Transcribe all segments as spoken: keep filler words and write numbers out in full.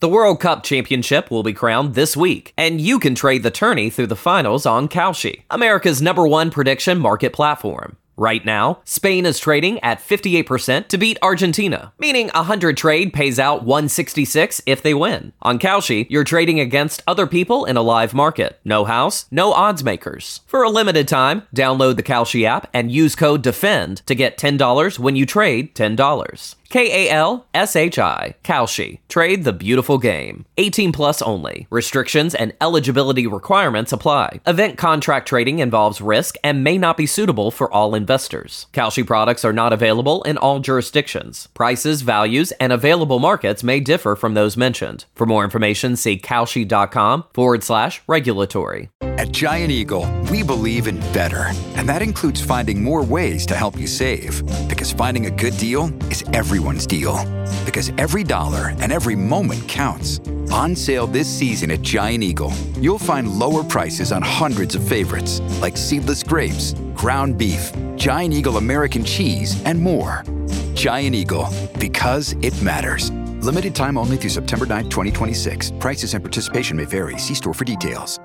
The World Cup Championship will be crowned this week, and you can trade the tourney through the finals on Kalshi, America's number one prediction market platform. Right now, Spain is trading at fifty-eight percent to beat Argentina, meaning a one hundred trade pays out one sixty-six if they win. On Kalshi, you're trading against other people in a live market. No house, no odds makers. For a limited time, download the Kalshi app and use code DEFEND to get ten dollars when you trade ten dollars. K A L S H I, Kalshi. Trade the beautiful game. eighteen plus only. Restrictions and eligibility requirements apply. Event contract trading involves risk and may not be suitable for all investors. Kalshi products are not available in all jurisdictions. Prices, values, and available markets may differ from those mentioned. For more information, see Kalshi.com forward slash regulatory. At Giant Eagle, we believe in better, and that includes finding more ways to help you save. Because finding a good deal is everyone's deal. Because every dollar and every moment counts. On sale this season at Giant Eagle, you'll find lower prices on hundreds of favorites, like seedless grapes, ground beef, Giant Eagle American cheese, and more. Giant Eagle, because it matters. Limited time only through September ninth, twenty twenty-six. Prices and participation may vary. See store for details.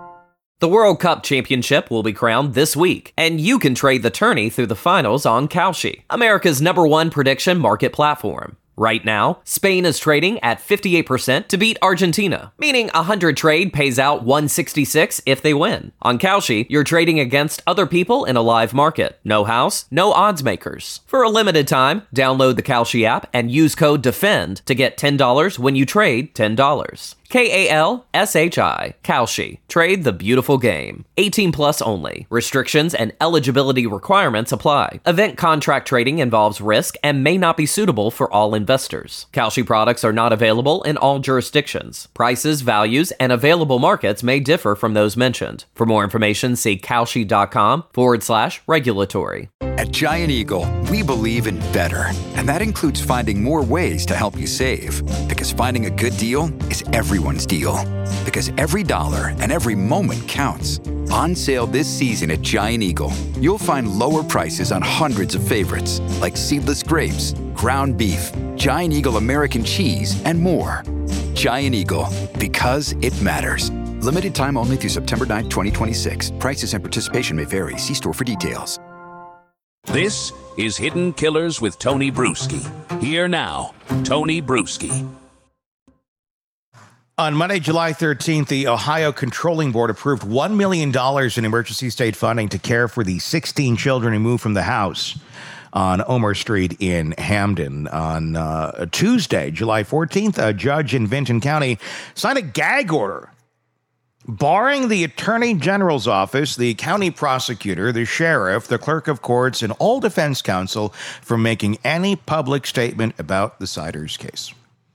The World Cup Championship will be crowned this week, and you can trade the tourney through the finals on Kalshi, America's number one prediction market platform. Right now, Spain is trading at fifty-eight percent to beat Argentina, meaning a one hundred trade pays out one sixty-six if they win. On Kalshi, you're trading against other people in a live market. No house, no odds makers. For a limited time, download the Kalshi app and use code DEFEND to get ten dollars when you trade ten dollars. K A L S H I, Kalshi. Trade the beautiful game. eighteen plus only. Restrictions and eligibility requirements apply. Event contract trading involves risk and may not be suitable for all investors. Kalshi products are not available in all jurisdictions. Prices, values, and available markets may differ from those mentioned. For more information, see Kalshi.com forward slash regulatory. At Giant Eagle, we believe in better, and that includes finding more ways to help you save. Because finding a good deal is everyone's deal. Because every dollar and every moment counts. On sale this season at Giant Eagle, you'll find lower prices on hundreds of favorites, like seedless grapes, ground beef, Giant Eagle American cheese, and more. Giant Eagle, because it matters. Limited time only through September ninth, twenty twenty-six. Prices and participation may vary. See store for details. This is Hidden Killers with Tony Bruschi. Here now, Tony Bruschi. On Monday, July thirteenth, the Ohio Controlling Board approved one million dollars in emergency state funding to care for the sixteen children who moved from the house on Omer Street in Hamden. On uh, Tuesday, July fourteenth, a judge in Vinton County signed a gag order barring the Attorney General's office, the county prosecutor, the sheriff, the clerk of courts, and all defense counsel from making any public statement about the Siders case.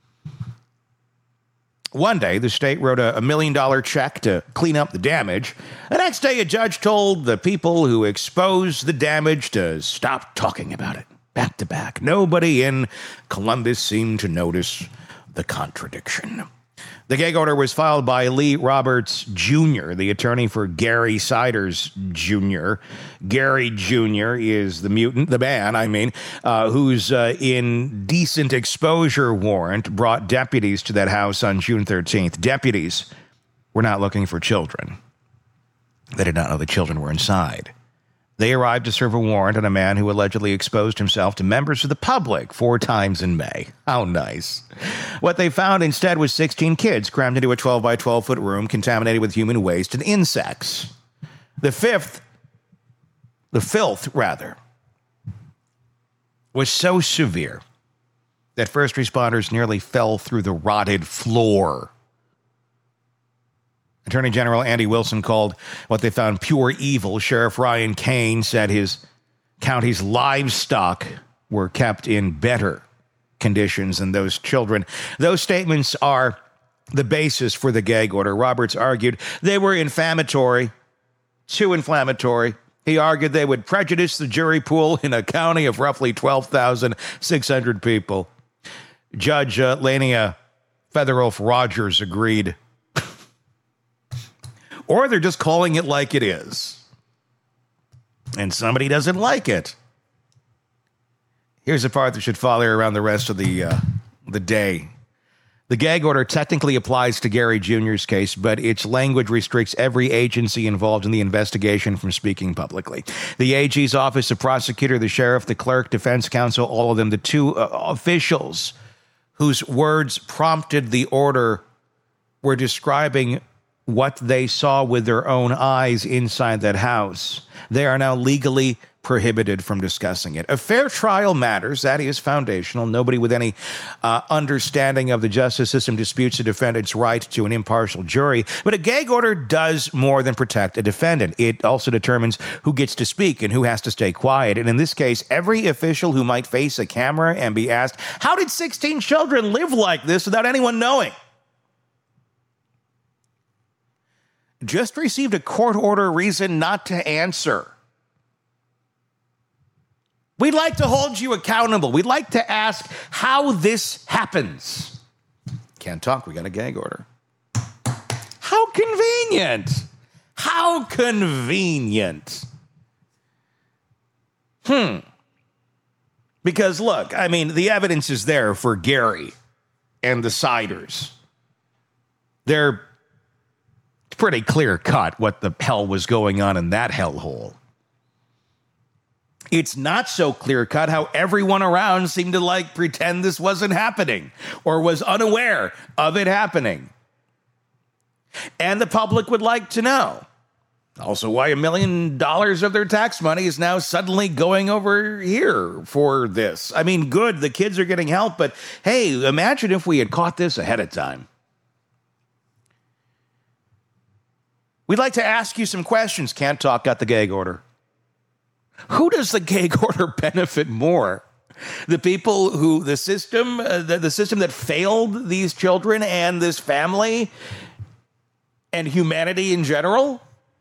One day, the state wrote a, a million-dollar check to clean up the damage. The next day, a judge told the people who exposed the damage to stop talking about it. Back to back. Nobody in Columbus seemed to notice the contradiction. The gag order was filed by Lee Roberts Junior, the attorney for Gary Siders Junior Gary Junior is the mutant, the man, I mean, uh, whose uh, indecent exposure warrant brought deputies to that house on June thirteenth. Deputies were not looking for children. They did not know the children were inside. They arrived to serve a warrant on a man who allegedly exposed himself to members of the public four times in May. How nice. What they found instead was sixteen kids crammed into a twelve by twelve foot room contaminated with human waste and insects. The fifth, the filth, rather, was so severe that first responders nearly fell through the rotted floor. Attorney General Andy Wilson called what they found pure evil. Sheriff Ryan Kane said his county's livestock were kept in better conditions than those children. Those statements are the basis for the gag order. Roberts argued they were inflammatory, too inflammatory. He argued they would prejudice the jury pool in a county of roughly twelve thousand six hundred people. Judge uh, Lania Featherwolf Rogers agreed. Or they're just calling it like it is. And somebody doesn't like it. Here's the part that should follow around the rest of the uh, the day. The gag order technically applies to Gary Junior's case, but its language restricts every agency involved in the investigation from speaking publicly. The A G's office, the prosecutor, the sheriff, the clerk, defense counsel, all of them, the two uh, officials whose words prompted the order were describing what they saw with their own eyes inside that house. They are now legally prohibited from discussing it. A fair trial matters. That is foundational. Nobody with any uh, understanding of the justice system disputes a defendant's right to an impartial jury. But a gag order does more than protect a defendant. It also determines who gets to speak and who has to stay quiet. And in this case, every official who might face a camera and be asked, how did sixteen children live like this without anyone knowing? Just received a court order reason not to answer. We'd like to hold you accountable. We'd like to ask how this happens. Can't talk. We got a gag order. How convenient. How convenient. Hmm. Because, look, I mean, the evidence is there for Gary and the Siders. They're pretty clear cut what the hell was going on in that hellhole. It's not so clear-cut how everyone around seemed to, like, pretend this wasn't happening or was unaware of it happening. And the public would like to know. Also, why a million dollars of their tax money is now suddenly going over here for this. I mean, good, the kids are getting help, but hey, imagine if we had caught this ahead of time. We'd like to ask you some questions. Can't talk, got the gag order. Who does the gag order benefit more? The people who, the system, uh, the, the system that failed these children and this family and humanity in general?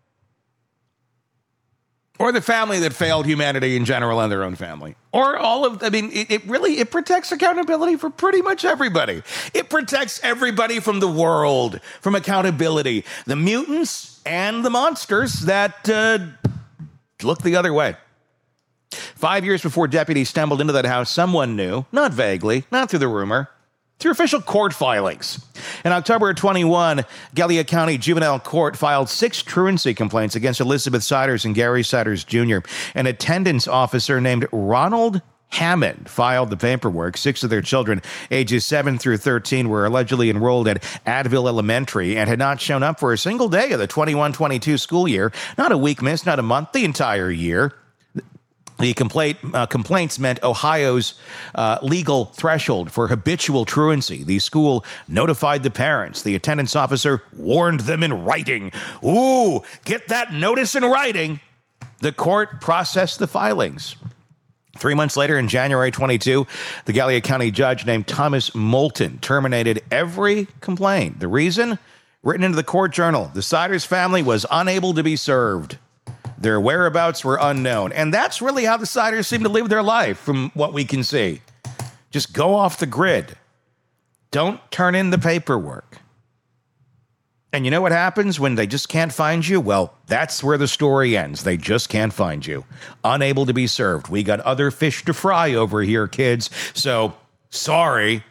Or the family that failed humanity in general and their own family? Or all of, I mean, it, it really, it protects accountability for pretty much everybody. It protects everybody from the world, from accountability. The mutants and the monsters that uh, look the other way. Five years before deputies stumbled into that house, someone knew, not vaguely, not through the rumor, through official court filings. In October twenty-one, Gallia County Juvenile Court filed six truancy complaints against Elizabeth Siders and Gary Siders Junior An attendance officer named Ronald Hammond filed the paperwork. Six of their children, ages seven through thirteen, were allegedly enrolled at Adville Elementary and had not shown up for a single day of the twenty-one twenty-two school year. Not a week missed, not a month, the entire year. The complaint, uh, complaints meant Ohio's uh, legal threshold for habitual truancy. The school notified the parents. The attendance officer warned them in writing. Ooh, get that notice in writing. The court processed the filings. Three months later, in January twenty-two, the Gallia County judge named Thomas Moulton terminated every complaint. The reason? Written into the court journal, the Siders family was unable to be served. Their whereabouts were unknown. And that's really how the Siders seem to live their life, from what we can see. Just go off the grid. Don't turn in the paperwork. And you know what happens when they just can't find you? Well, that's where the story ends. They just can't find you. Unable to be served. We got other fish to fry over here, kids. So, sorry.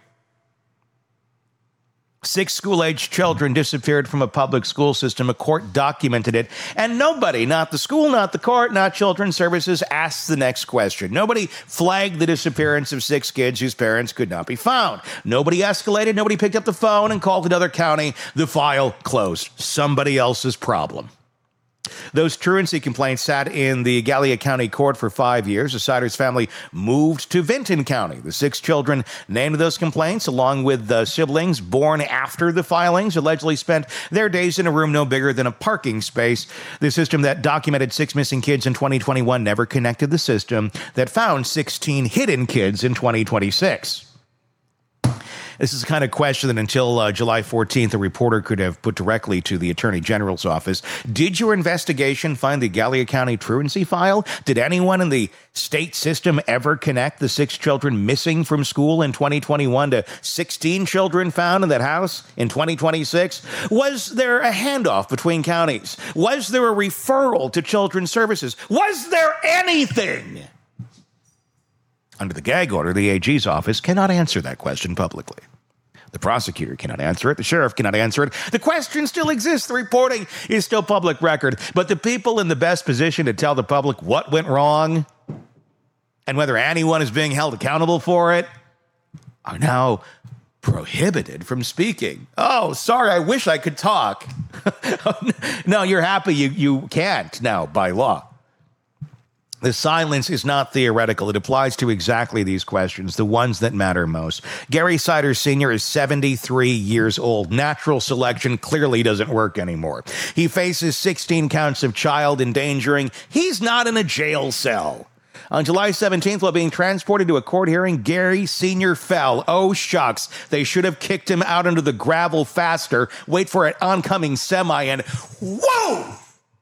Six school-aged children disappeared from a public school system. A court documented it. And nobody, not the school, not the court, not Children's Services, asked the next question. Nobody flagged the disappearance of six kids whose parents could not be found. Nobody escalated. Nobody picked up the phone and called another county. The file closed. Somebody else's problem. Those truancy complaints sat in the Gallia County Court for five years. The Siders family moved to Vinton County. The six children named those complaints, along with the siblings born after the filings, allegedly spent their days in a room no bigger than a parking space. The system that documented six missing kids in twenty twenty-one never connected the system that found sixteen hidden kids in twenty twenty-six. This is the kind of question that until uh, July fourteenth, a reporter could have put directly to the Attorney General's office. Did your investigation find the Gallia County truancy file? Did anyone in the state system ever connect the six children missing from school in twenty twenty-one to sixteen children found in that house in twenty twenty-six? Was there a handoff between counties? Was there a referral to Children's Services? Was there anything? Under the gag order, the A G's office cannot answer that question publicly. The prosecutor cannot answer it. The sheriff cannot answer it. The question still exists. The reporting is still public record. But the people in the best position to tell the public what went wrong and whether anyone is being held accountable for it are now prohibited from speaking. Oh, sorry, I wish I could talk. No, you're happy you, you can't now by law. The silence is not theoretical. It applies to exactly these questions, the ones that matter most. Gary Siders Senior is seventy-three years old. Natural selection clearly doesn't work anymore. He faces sixteen counts of child endangering. He's not in a jail cell. On July seventeenth, while being transported to a court hearing, Gary Senior fell. Oh, shucks. They should have kicked him out into the gravel faster. Wait for an oncoming semi and whoa!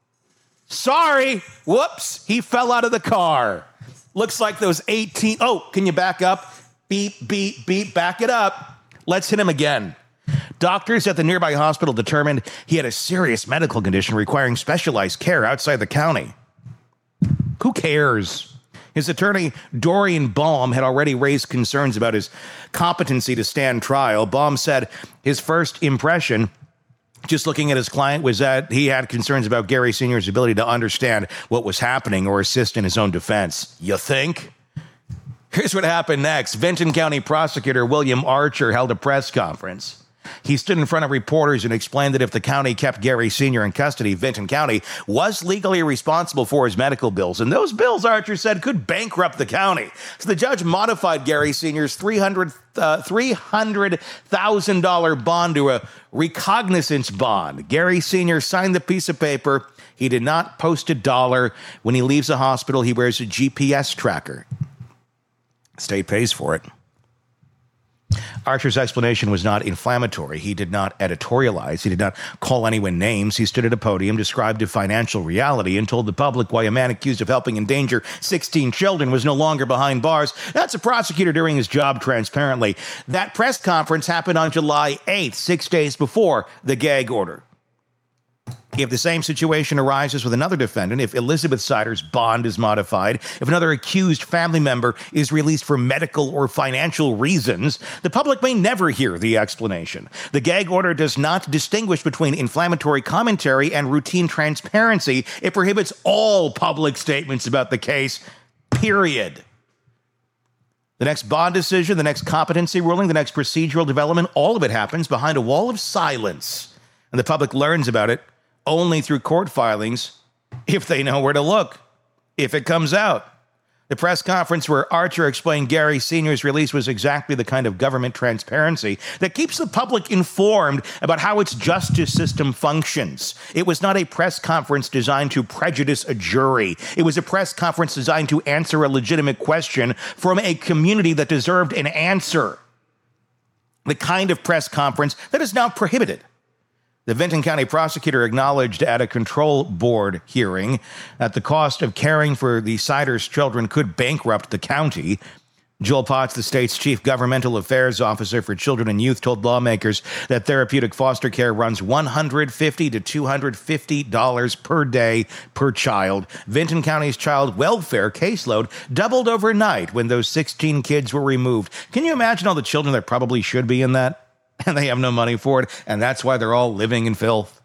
Sorry. Whoops. He fell out of the car. Looks like those eighteen. Oh, can you back up? Beep, beep, beep. Back it up. Let's hit him again. Doctors at the nearby hospital determined he had a serious medical condition requiring specialized care outside the county. Who cares? His attorney, Dorian Baum, had already raised concerns about his competency to stand trial. Baum said his first impression, just looking at his client, was that he had concerns about Gary Senior's ability to understand what was happening or assist in his own defense. You think? Here's what happened next. Vinton County Prosecutor William Archer held a press conference. He stood in front of reporters and explained that if the county kept Gary Senior in custody, Vinton County was legally responsible for his medical bills. And those bills, Archer said, could bankrupt the county. So the judge modified Gary Senior's three hundred thousand dollars bond to a recognizance bond. Gary Senior signed the piece of paper. He did not post a dollar. When he leaves the hospital, he wears a G P S tracker. The state pays for it. Archer's explanation was not inflammatory. He did not editorialize. He did not call anyone names. He stood at a podium, described a financial reality, and told the public why a man accused of helping endanger sixteen children was no longer behind bars. That's a prosecutor doing his job transparently. That press conference happened on July eighth, six days before the gag order. If the same situation arises with another defendant, if Elizabeth Siders' bond is modified, if another accused family member is released for medical or financial reasons, the public may never hear the explanation. The gag order does not distinguish between inflammatory commentary and routine transparency. It prohibits all public statements about the case, period. The next bond decision, the next competency ruling, the next procedural development, all of it happens behind a wall of silence. And the public learns about it only through court filings, if they know where to look, if it comes out. The press conference where Archer explained Gary Senior's release was exactly the kind of government transparency that keeps the public informed about how its justice system functions. It was not a press conference designed to prejudice a jury. It was a press conference designed to answer a legitimate question from a community that deserved an answer. The kind of press conference that is now prohibited. The Vinton County prosecutor acknowledged at a control board hearing that the cost of caring for the Siders children could bankrupt the county. Joel Potts, the state's chief governmental affairs officer for children and youth, told lawmakers that therapeutic foster care runs one hundred fifty to two hundred fifty dollars per day per child. Vinton County's child welfare caseload doubled overnight when those sixteen kids were removed. Can you imagine all the children that probably should be in that? And they have no money for it, and that's why they're all living in filth.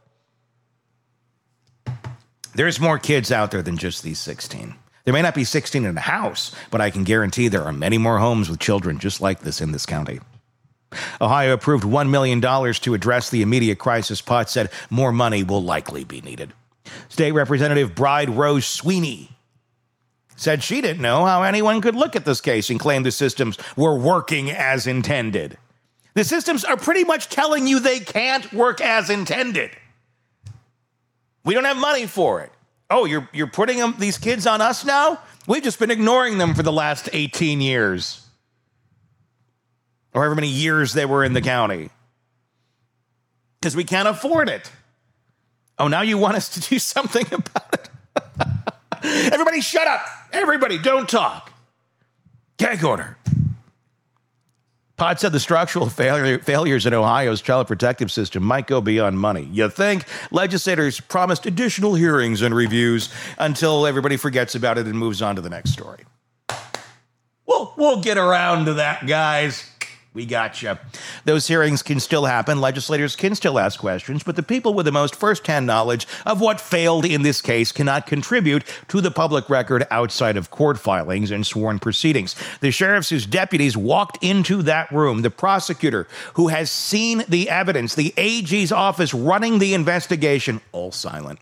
There's more kids out there than just these sixteen. There may not be sixteen in a house, but I can guarantee there are many more homes with children just like this in this county. Ohio approved one million dollars to address the immediate crisis. Potts said more money will likely be needed. State Representative Bride Rose Sweeney said she didn't know how anyone could look at this case and claim the systems were working as intended. The systems are pretty much telling you they can't work as intended. We don't have money for it. Oh, you're you're putting them, these kids on us now? We've just been ignoring them for the last eighteen years. Or however many years they were in the county. Because we can't afford it. Oh, now you want us to do something about it? Everybody shut up. Everybody don't talk. Gag order. Potts said the structural failure, failures in Ohio's child protective system might go beyond money. You think? Legislators promised additional hearings and reviews until everybody forgets about it and moves on to the next story. We'll, we'll get around to that, guys. We gotcha. Those hearings can still happen. Legislators can still ask questions, but the people with the most firsthand knowledge of what failed in this case cannot contribute to the public record outside of court filings and sworn proceedings. The sheriffs whose deputies walked into that room, the prosecutor who has seen the evidence, the A G's office running the investigation, all silent.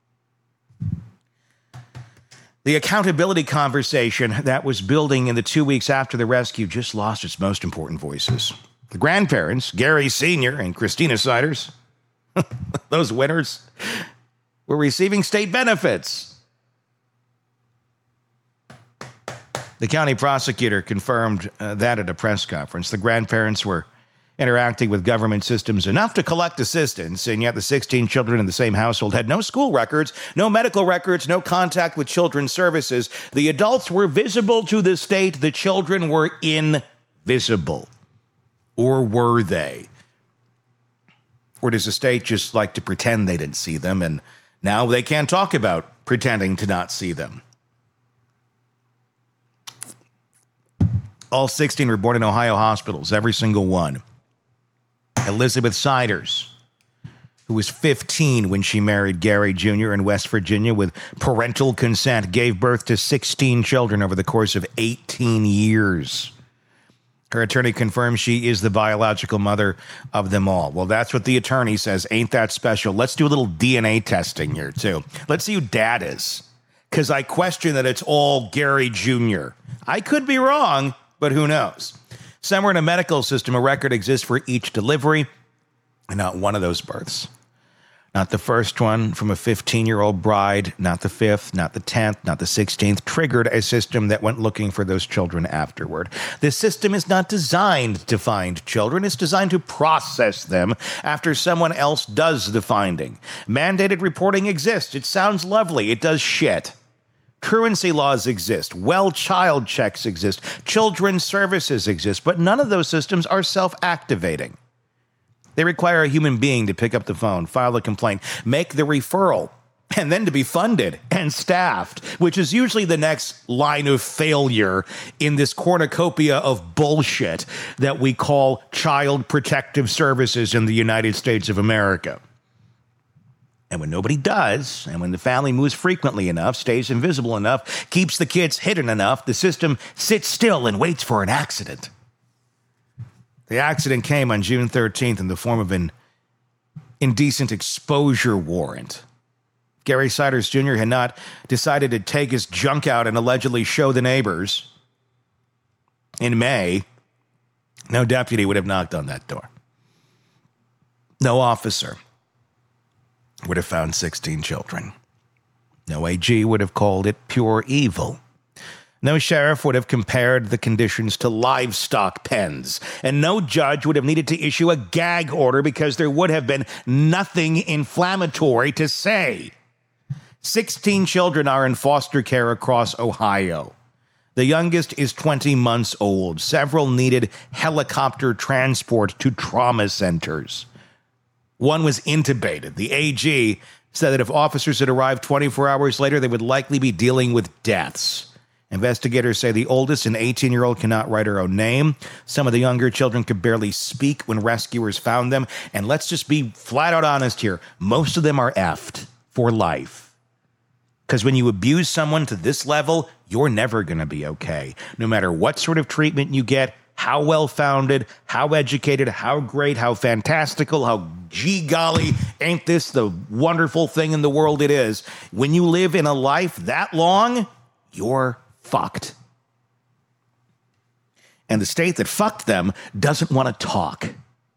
The accountability conversation that was building in the two weeks after the rescue just lost its most important voices. The grandparents, Gary Senior and Christina Siders, those winners, were receiving state benefits. The county prosecutor confirmed uh, that at a press conference. The grandparents were interacting with government systems enough to collect assistance, and yet the sixteen children in the same household had no school records, no medical records, no contact with children's services. The adults were visible to the state. The children were invisible. Or were they? Or does the state just like to pretend they didn't see them, and now they can't talk about pretending to not see them? All sixteen were born in Ohio hospitals, every single one. Elizabeth Siders, who was fifteen when she married Gary Junior in West Virginia with parental consent, gave birth to sixteen children over the course of eighteen years. Her attorney confirms she is the biological mother of them all. Well, that's what the attorney says. Ain't that special? Let's do a little D N A testing here, too. Let's see who dad is, because I question that it's all Gary Junior I could be wrong, but who knows? Somewhere in a medical system, a record exists for each delivery, and not one of those births. Not the first one from a fifteen-year-old bride, not the fifth, not the tenth, not the sixteenth, triggered a system that went looking for those children afterward. This system is not designed to find children. It's designed to process them after someone else does the finding. Mandated reporting exists. It sounds lovely. It does shit. Truancy laws exist. Well child checks exist. Children's services exist. But none of those systems are self-activating. They require a human being to pick up the phone, file a complaint, make the referral, and then to be funded and staffed, which is usually the next line of failure in this cornucopia of bullshit that we call Child Protective Services in the United States of America. And when nobody does, and when the family moves frequently enough, stays invisible enough, keeps the kids hidden enough, the system sits still and waits for an accident. The accident came on June thirteenth in the form of an indecent exposure warrant. Gary Siders Junior had not decided to take his junk out and allegedly show the neighbors. In May, no deputy would have knocked on that door. No officer would have found sixteen children. No A G would have called it pure evil. No sheriff would have compared the conditions to livestock pens. And no judge would have needed to issue a gag order because there would have been nothing inflammatory to say. sixteen children are in foster care across Ohio. The youngest is twenty months old. Several needed helicopter transport to trauma centers. One was intubated. The A G said that if officers had arrived twenty-four hours later, they would likely be dealing with deaths. Investigators say the oldest, an eighteen-year-old, cannot write her own name. Some of the younger children could barely speak when rescuers found them. And let's just be flat out honest here. Most of them are effed for life. Because when you abuse someone to this level, you're never going to be okay. No matter what sort of treatment you get, how well-founded, how educated, how great, how fantastical, how gee golly, ain't this the wonderful thing in the world it is. When you live in a life that long, you're fucked. And the state that fucked them doesn't want to talk.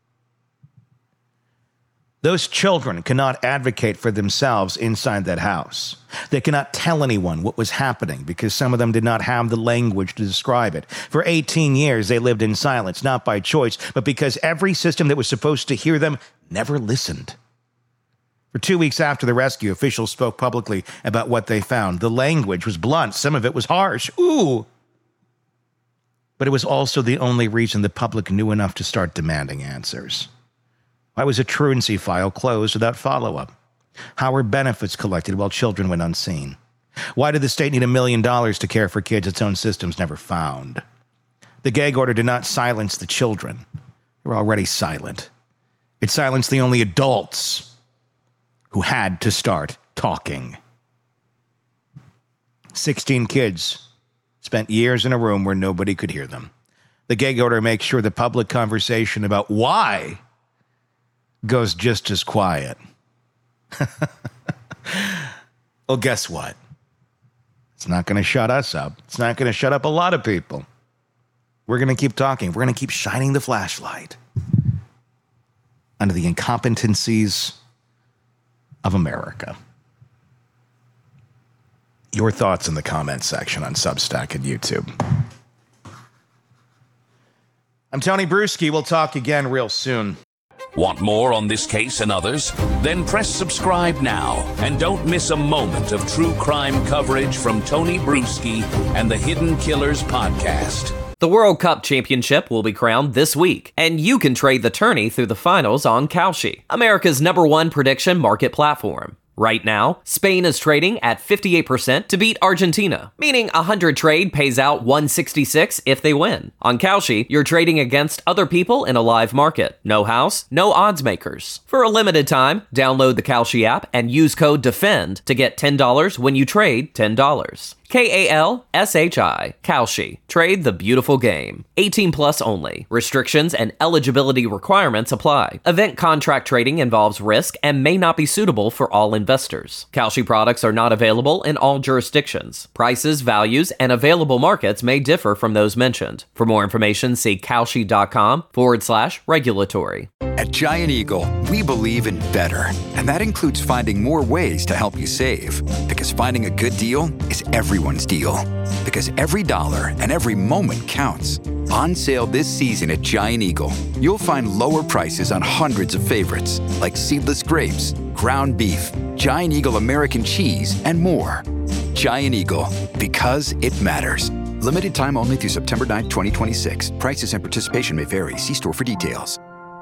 Those children cannot advocate for themselves inside that house. They cannot tell anyone what was happening because some of them did not have the language to describe it. For eighteen years, they lived in silence, not by choice, but because every system that was supposed to hear them never listened. For two weeks after the rescue, officials spoke publicly about what they found. The language was blunt. Some of it was harsh. Ooh. But it was also the only reason the public knew enough to start demanding answers. Why was a truancy file closed without follow-up? How were benefits collected while children went unseen? Why did the state need a million dollars to care for kids its own systems never found? The gag order did not silence the children. They were already silent. It silenced the only adults who had to start talking. Sixteen kids spent years in a room where nobody could hear them. The gag order makes sure the public conversation about why goes just as quiet. Well, guess what? It's not going to shut us up. It's not going to shut up a lot of people. We're going to keep talking. We're going to keep shining the flashlight under the incompetencies of America. Your thoughts in the comments section on Substack and YouTube. I'm Tony Bruschi. We'll talk again real soon. Want more on this case and others? Then press subscribe now and don't miss a moment of true crime coverage from Tony Bruschi and the Hidden Killers podcast. The World Cup Championship will be crowned this week, and you can trade the tourney through the finals on Kalshi, America's number one prediction market platform. Right now, Spain is trading at fifty-eight percent to beat Argentina, meaning a one hundred trade pays out one sixty-six if they win. On Kalshi, you're trading against other people in a live market. No house, no odds makers. For a limited time, download the Kalshi app and use code DEFEND to get ten dollars when you trade ten dollars. K A L S H I, Kalshi. Trade the beautiful game. eighteen plus only. Restrictions and eligibility requirements apply. Event contract trading involves risk and may not be suitable for all investors. Kalshi products are not available in all jurisdictions. Prices, values, and available markets may differ from those mentioned. For more information, see Kalshi.com forward slash regulatory. At Giant Eagle, we believe in better, and that includes finding more ways to help you save. Because finding a good deal is everyone's deal. Because every dollar and every moment counts. On sale this season at Giant Eagle, you'll find lower prices on hundreds of favorites, like seedless grapes, ground beef, Giant Eagle American cheese, and more. Giant Eagle, because it matters. Limited time only through September ninth, twenty twenty-six. Prices and participation may vary. See store for details.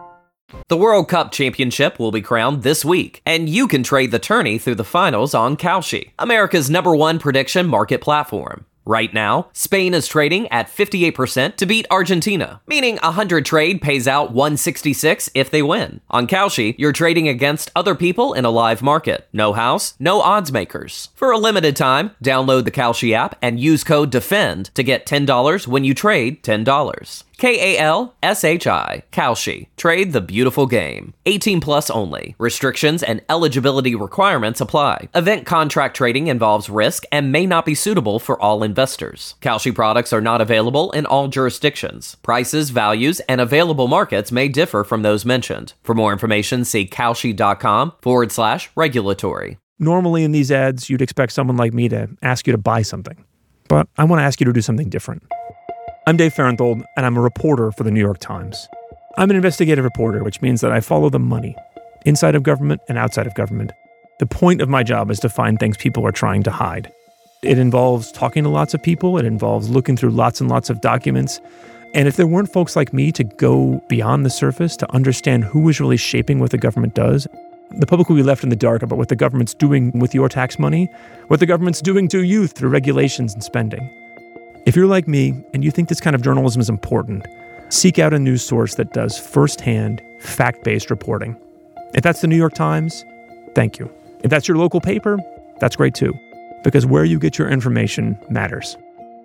The World Cup Championship will be crowned this week, and you can trade the tourney through the finals on Kalshi, America's number one prediction market platform. Right now, Spain is trading at fifty-eight percent to beat Argentina, meaning a one hundred trade pays out one sixty-six if they win. On Kalshi, you're trading against other people in a live market. No house, no odds makers. For a limited time, download the Kalshi app and use code DEFEND to get ten dollars when you trade ten dollars. K A L S H I, Kalshi. Trade the beautiful game. eighteen plus only. Restrictions and eligibility requirements apply. Event contract trading involves risk and may not be suitable for all investors. Kalshi products are not available in all jurisdictions. Prices, values, and available markets may differ from those mentioned. For more information, see Kalshi.com forward slash regulatory. Normally in these ads, you'd expect someone like me to ask you to buy something. But I want to ask you to do something different. I'm Dave Farenthold, and I'm a reporter for the New York Times. I'm an investigative reporter, which means that I follow the money, inside of government and outside of government. The point of my job is to find things people are trying to hide. It involves talking to lots of people. It involves looking through lots and lots of documents. And if there weren't folks like me to go beyond the surface, to understand who is really shaping what the government does, the public will be left in the dark about what the government's doing with your tax money, what the government's doing to you through regulations and spending. If you're like me and you think this kind of journalism is important, seek out a news source that does firsthand, fact-based reporting. If that's the New York Times, thank you. If that's your local paper, that's great too, because where you get your information matters.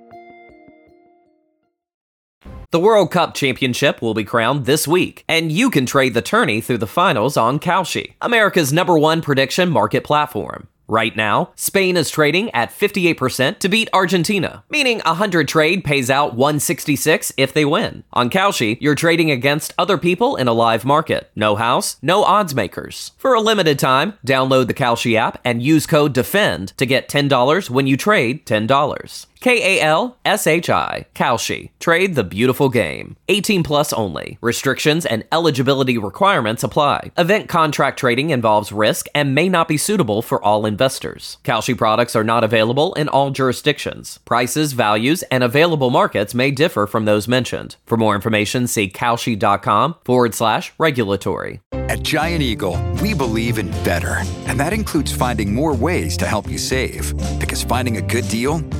The World Cup Championship will be crowned this week, and you can trade the tourney through the finals on Kalshi, America's number one prediction market platform. Right now, Spain is trading at fifty-eight percent to beat Argentina, meaning a one hundred trade pays out one sixty-six if they win. On Kalshi, you're trading against other people in a live market. No house, no odds makers. For a limited time, download the Kalshi app and use code DEFEND to get ten dollars when you trade ten dollars. K A L S H I, Kalshi. Trade the beautiful game. eighteen plus only. Restrictions and eligibility requirements apply. Event contract trading involves risk and may not be suitable for all investors. Kalshi products are not available in all jurisdictions. Prices, values, and available markets may differ from those mentioned. For more information, see Kalshi.com forward slash regulatory. At Giant Eagle, we believe in better, and that includes finding more ways to help you save. Because finding a good deal is every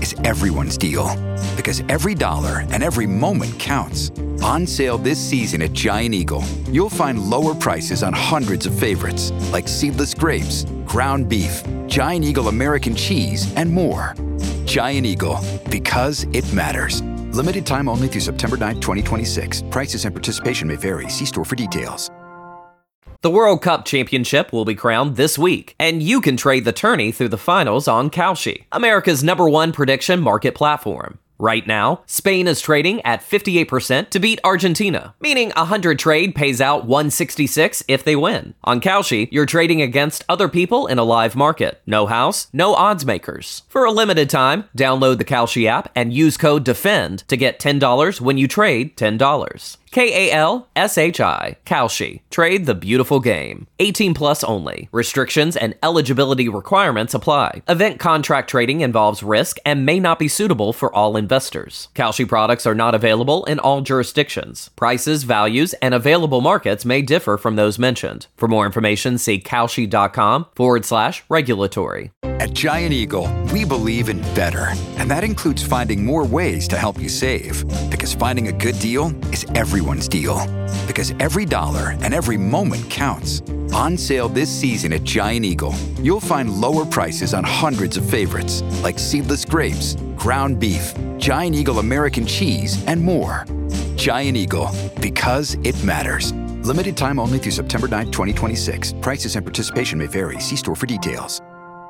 everyone's deal. Because every dollar and every moment counts. On sale this season at Giant Eagle, you'll find lower prices on hundreds of favorites like seedless grapes, ground beef, Giant Eagle American cheese, and more. Giant Eagle, because it matters. Limited time only through September ninth, twenty twenty-six. Prices and participation may vary. See store for details. The World Cup Championship will be crowned this week, and you can trade the tourney through the finals on Kalshi, America's number one prediction market platform. Right now, Spain is trading at fifty-eight percent to beat Argentina, meaning a one hundred trade pays out one sixty-six if they win. On Kalshi, you're trading against other people in a live market. No house, no odds makers. For a limited time, download the Kalshi app and use code DEFEND to get ten dollars when you trade ten dollars. K A L S H I, Kalshi. Trade the beautiful game. eighteen plus only. Restrictions and eligibility requirements apply. Event contract trading involves risk and may not be suitable for all investors. Kalshi products are not available in all jurisdictions. Prices, values, and available markets may differ from those mentioned. For more information, see Kalshi.com forward slash regulatory. At Giant Eagle, we believe in better, and that includes finding more ways to help you save. Because finding a good deal is everyone's deal. Because every dollar and every moment counts. On sale this season at Giant Eagle, you'll find lower prices on hundreds of favorites like seedless grapes, ground beef, Giant Eagle American cheese, and more. Giant Eagle, because it matters. Limited time only through September ninth, twenty twenty-six. Prices and participation may vary. See store for details.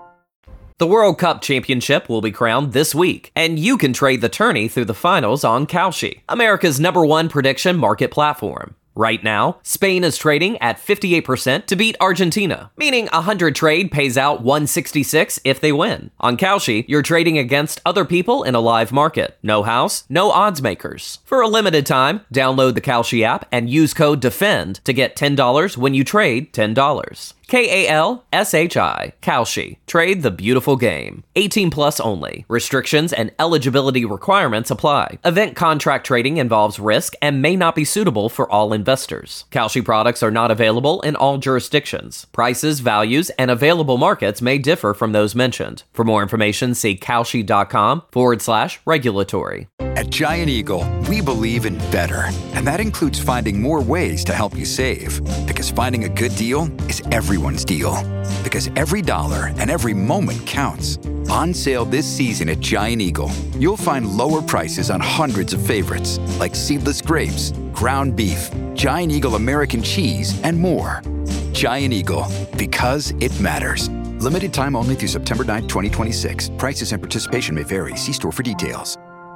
The World Cup Championship will be crowned this week, and you can trade the tourney through the finals on Kalshi, America's number one prediction market platform. Right now, Spain is trading at fifty-eight percent to beat Argentina, meaning a one hundred trade pays out one sixty-six if they win. On Kalshi, you're trading against other people in a live market. No house, no odds makers. For a limited time, download the Kalshi app and use code DEFEND to get ten dollars when you trade ten dollars. K A L S H I, Kalshi. Trade the beautiful game. eighteen plus only. Restrictions and eligibility requirements apply. Event contract trading involves risk and may not be suitable for all investors. Kalshi products are not available in all jurisdictions. Prices, values, and available markets may differ from those mentioned. For more information, see Kalshi.com forward slash regulatory. At Giant Eagle, we believe in better, and that includes finding more ways to help you save. Because finding a good deal is everyone's deal. Because every dollar and every moment counts. On sale this season at Giant Eagle, you'll find lower prices on hundreds of favorites like seedless grapes, ground beef, Giant Eagle American cheese, and more. Giant Eagle, because it matters. Limited time only through September ninth, twenty twenty-six. Prices and participation may vary. See store for details.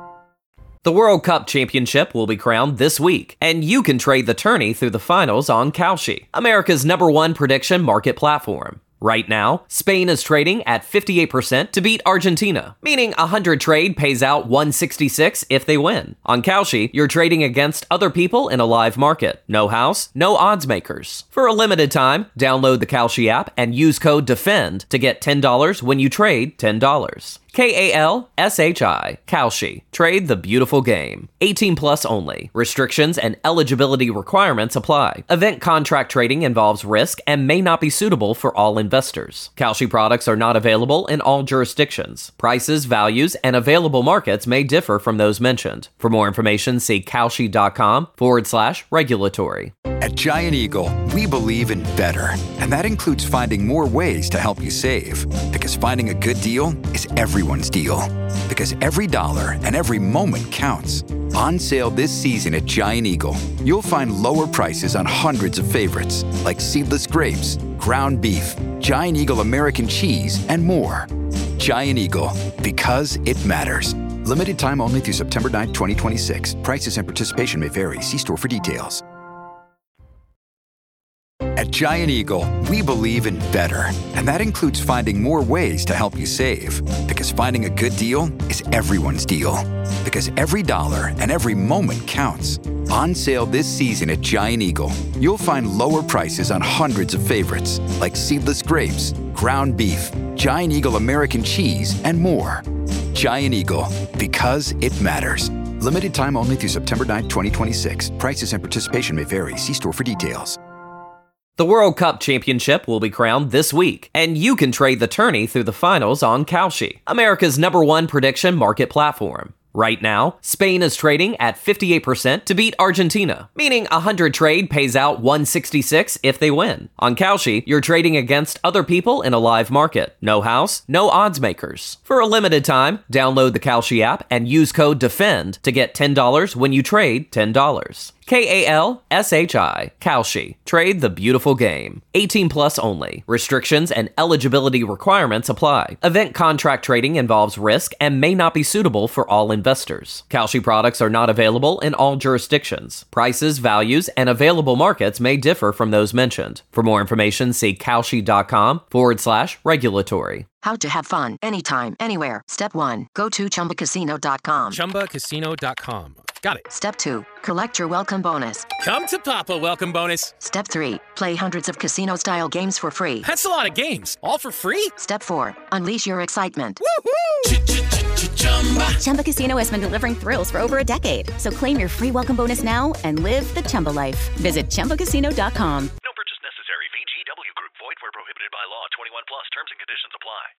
The World Cup Championship will be crowned this week, and you can trade the tourney through the finals on Kalshi, America's number one prediction market platform. Right now, Spain is trading at fifty-eight percent to beat Argentina, meaning a one hundred trade pays out one sixty-six if they win. On Kalshi, you're trading against other people in a live market. No house, no odds makers. For a limited time, download the Kalshi app and use code DEFEND to get ten dollars when you trade ten dollars. K A L S H I, Kalshi. Trade the beautiful game. eighteen plus only. Restrictions and eligibility requirements apply. Event contract trading involves risk and may not be suitable for all investors. Kalshi products are not available in all jurisdictions. Prices, values, and available markets may differ from those mentioned. For more information, see Kalshi.com forward slash regulatory. At Giant Eagle, we believe in better, and that includes finding more ways to help you save. Because finding a good deal is everyone's deal. Because every dollar and every moment counts. On sale this season at Giant Eagle, you'll find lower prices on hundreds of favorites like seedless grapes, ground beef, Giant Eagle American cheese, and more. Giant Eagle, because it matters. Limited time only through September ninth, twenty twenty-six. Prices and participation may vary. See store for details. At Giant Eagle, we believe in better, and that includes finding more ways to help you save. Because finding a good deal is everyone's deal. Because every dollar and every moment counts. On sale this season at Giant Eagle, you'll find lower prices on hundreds of favorites like seedless grapes, ground beef, Giant Eagle American cheese, and more. Giant Eagle, because it matters. Limited time only through September ninth, twenty twenty-six. Prices and participation may vary. See store for details. The World Cup Championship will be crowned this week, and you can trade the tourney through the finals on Kalshi, America's number one prediction market platform. Right now, Spain is trading at fifty-eight percent to beat Argentina, meaning a one hundred trade pays out one sixty-six if they win. On Kalshi, you're trading against other people in a live market. No house, no odds makers. For a limited time, download the Kalshi app and use code DEFEND to get ten dollars when you trade ten dollars. K A L S H I, Kalshi. Trade the beautiful game. eighteen plus only. Restrictions and eligibility requirements apply. Event contract trading involves risk and may not be suitable for all investors. Kalshi products are not available in all jurisdictions. Prices, values, and available markets may differ from those mentioned. For more information, see Kalshi.com forward slash regulatory. How to have fun anytime, anywhere. Step one, go to Chumba Casino dot com. Chumba Casino dot com. Got it. Step two, collect your welcome bonus. Come to Papa welcome bonus. Step three, play hundreds of casino-style games for free. That's a lot of games, all for free? Step four, unleash your excitement. Woohoo! Chumba Casino has been delivering thrills for over a decade. So claim your free welcome bonus now and live the Chumba life. Visit Chumba Casino dot com. No purchase necessary. V G W Group. Void where prohibited by law. twenty-one plus. Terms and conditions apply.